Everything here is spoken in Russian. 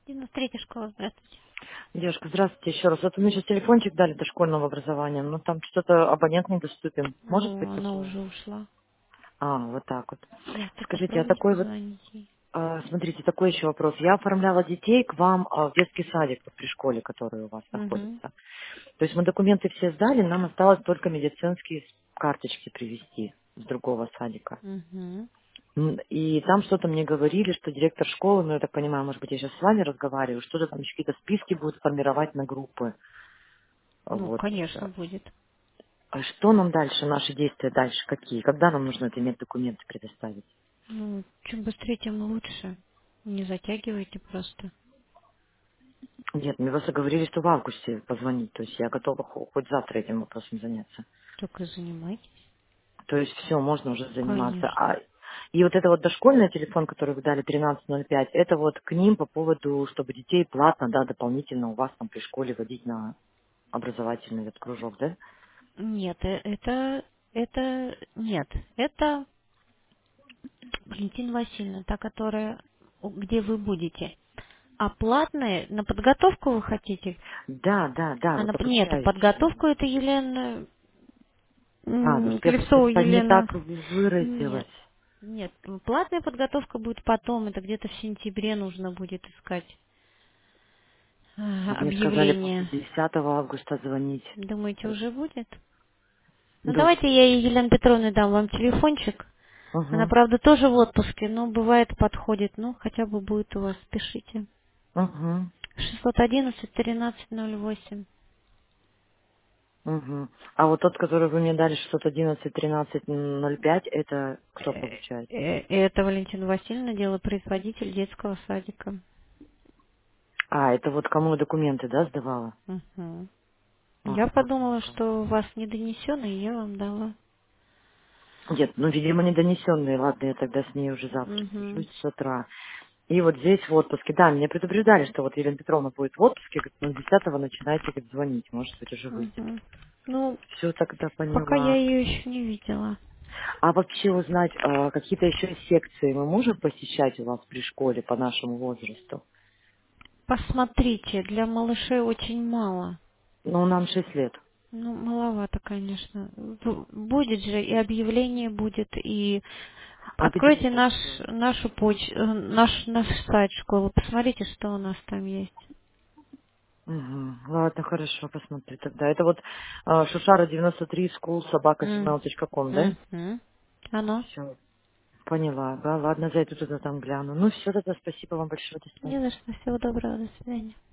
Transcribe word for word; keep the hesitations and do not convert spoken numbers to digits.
девяносто третья школа, здравствуйте. Девушка, здравствуйте еще раз. Вот вы мне сейчас телефончик дали до школьного образования, но там что-то абонент недоступен. Может быть Ну, она такое? уже ушла. А, вот так вот. Завтра Скажите, а попробуйте такой вот, позвонить ей. а, смотрите, такой еще вопрос. Я оформляла детей к вам а, в детский садик вот при школе, который у вас Угу, находится. То есть мы документы все сдали, нам осталось только медицинские карточки привезти с другого садика. угу. М, И там что-то мне говорили, что директор школы, ну, я так понимаю, может быть, я сейчас с вами разговариваю, что-то там еще какие-то списки будут формировать на группы. Ну, Вот. конечно, будет. А что нам дальше, наши действия дальше какие? Когда нам нужно это иметь документы предоставить? Ну, чем быстрее, тем лучше. Не затягивайте просто. Нет, мне просто говорили, что в августе позвонить. То есть я готова хо- хоть завтра этим вопросом заняться. Только занимайтесь. То есть все, можно уже заниматься. Конечно. А и вот это вот дошкольный телефон, который вы дали, тринадцать ноль пять, это вот к ним по поводу, чтобы детей платно, да, дополнительно у вас там при школе водить на образовательный этот кружок, да? Нет, э, это, это, нет, это Валентина Васильевна, та, которая, у- где вы будете. А платные, на подготовку вы хотите? Да, да, да, А вот на, нет, обучающие. подготовку это Елена А, м, может, я Клевцова просто не Елена. так выразилась. Нет, нет, платная подготовка будет потом, это где-то в сентябре нужно будет искать э, Вот мне сказали после объявление. десятого августа звонить. Думаете, уже будет? Ну Да. давайте я Елене Петровне дам вам телефончик. Она, Угу. правда, тоже в отпуске, но бывает подходит. Ну, хотя бы будет у вас, пишите. Угу. шестьсот одиннадцать тринадцать ноль восемь. Угу. А вот тот, который вы мне дали, шестьсот одиннадцать тринадцать ноль пять, это кто Э, получается? э, Это Валентина Васильевна, делопроизводитель детского садика. А, это вот кому я документы, да, сдавала? Мгм. Я Ага, подумала, поняла. что у вас не донесено, и я вам дала. Нет, ну, видимо, не донесенные. Ладно, я тогда с ней уже завтра Угу. свяжусь с утра. И вот здесь в отпуске. Да, меня предупреждали, что вот Елена Петровна будет в отпуске, говорит, ну, с десятого начинайте, говорит, звонить. Может быть, уже выйдет. Угу. Ну, Все тогда пока я поняла. ее еще не видела. А вообще узнать, а, какие-то еще секции мы можем посещать у вас при школе по нашему возрасту? Посмотрите, для малышей очень мало. Ну, нам шесть лет. Ну, маловато, конечно. Б- Будет же, и объявление будет, и А где откройте это наш, все? нашу поч... э, наш, наш сайт школы, посмотрите, что у нас там есть. Угу. Ладно, хорошо, посмотрю тогда. Это вот а, Шушара девяносто три school собака М, gmail точка com, да? мгм. Оно. Все, поняла. Да, ладно, зайду туда там гляну. Ну, все, тогда спасибо вам большое, до свидания. Не за что. Всего доброго. До свидания.